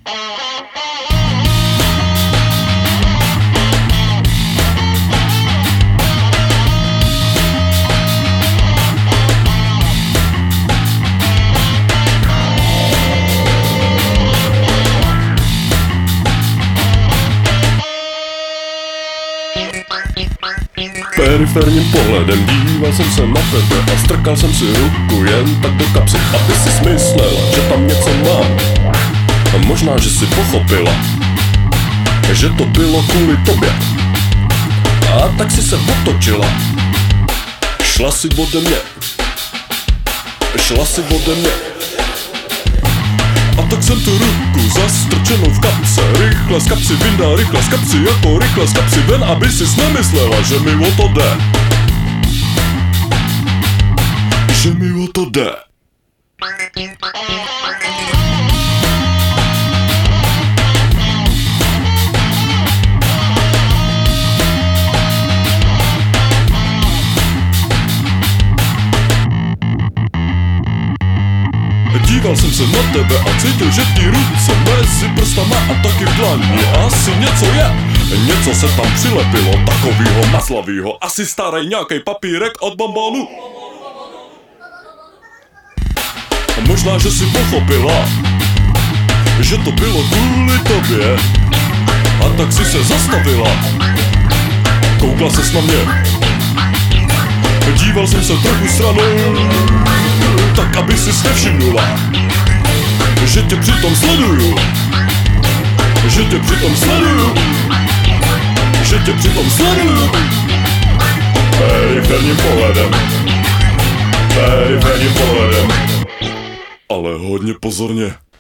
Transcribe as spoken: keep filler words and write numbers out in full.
Periferním pohledem díval jsem se na tebe a strkal jsem si ruku jen tak do kapsy, aby si smyslela, že tam něco mám. A možná, že si pochopila, že to bylo kvůli tobě. A tak si se otočila, šla si ode mě, šla si ode mě. A tak jsem tu ruku zastrčenou v kapse rychle z kapsy vyndal, rychle z kapsy, jako rychle z kapsy ven, aby sis nemyslela, že mi o to jde. Že mi o to jde. Díval jsem se na tebe a cítil, že ty ruce mezi prstama a taky v dlaní asi něco je. Něco se tam přilepilo, takovýho maslavýho, asi starý nějaký papírek od bonbonu. A možná, že si pochopila, že to bylo kvůli tobě. A tak si se zastavila, koukla ses na mě. Díval jsem se trochu stranou, tak aby sis nevšimnula, že tě přitom sleduju, že tě přitom sleduju, že tě přitom sleduju. Periferním pohledem, periferním pohledem, ale hodně pozorně.